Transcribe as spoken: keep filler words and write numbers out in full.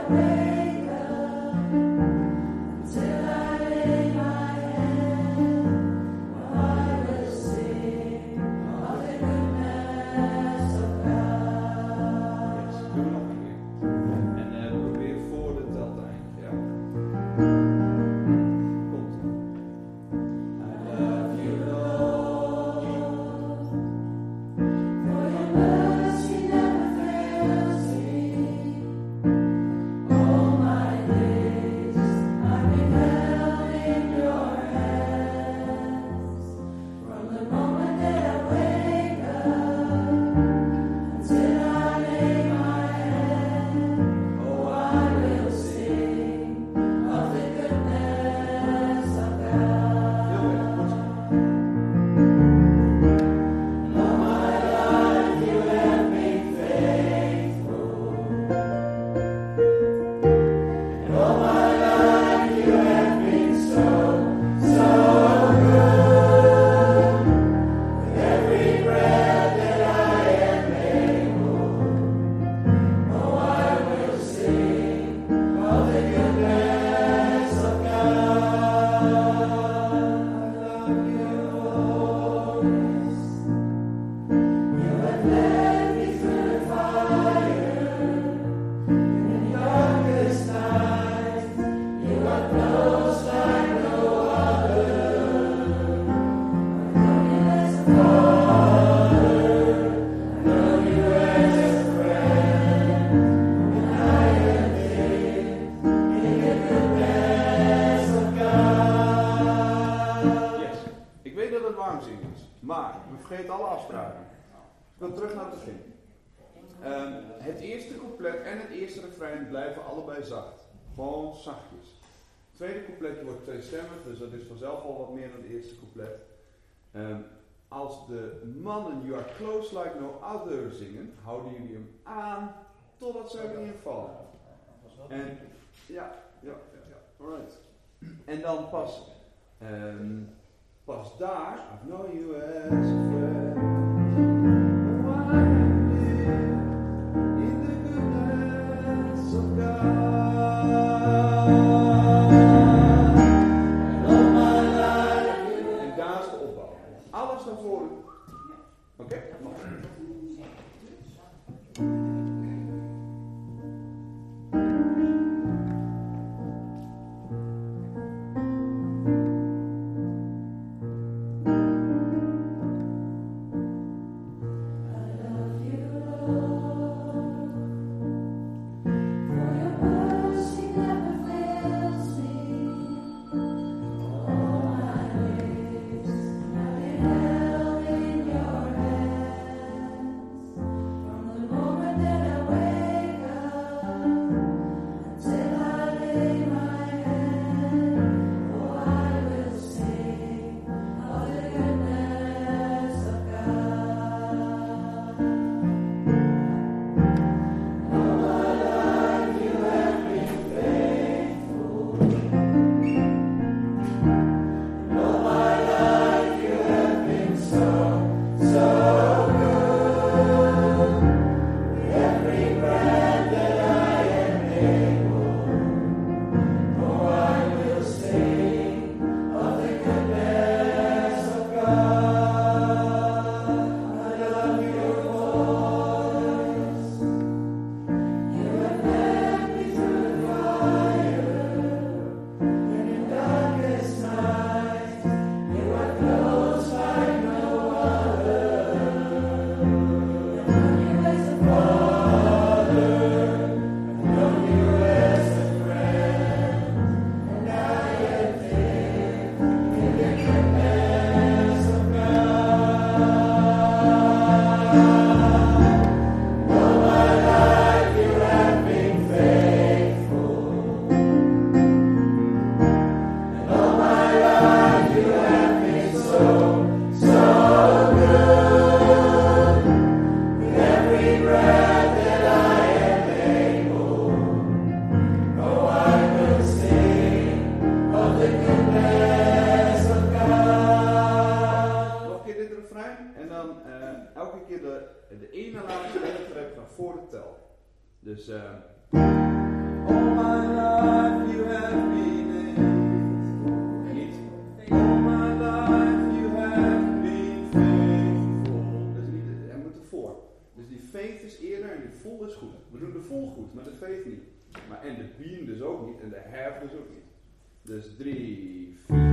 vergeet alle afspraken. Ik wil terug naar het begin. Um, het eerste couplet en het eerste refrein blijven allebei zacht. Gewoon zachtjes. Het tweede couplet wordt tweestemmig, dus dat is vanzelf al wat meer dan het eerste couplet. Um, als de mannen You Are Close Like No Other zingen, houden jullie hem aan totdat zij weer invallen. En ja, ja, ja, ja. Alright. En dan pas, um, pas daar, I know you as a friend. Oh, I live in the goodness of God. And all my life. En daar is de opbouw. Alles naar voren. Oké? Okay? Dus, uh, oh. We doen de vol goed, maar de veet niet. Maar en de bien dus ook niet en de have dus ook niet. Dus drie, vier.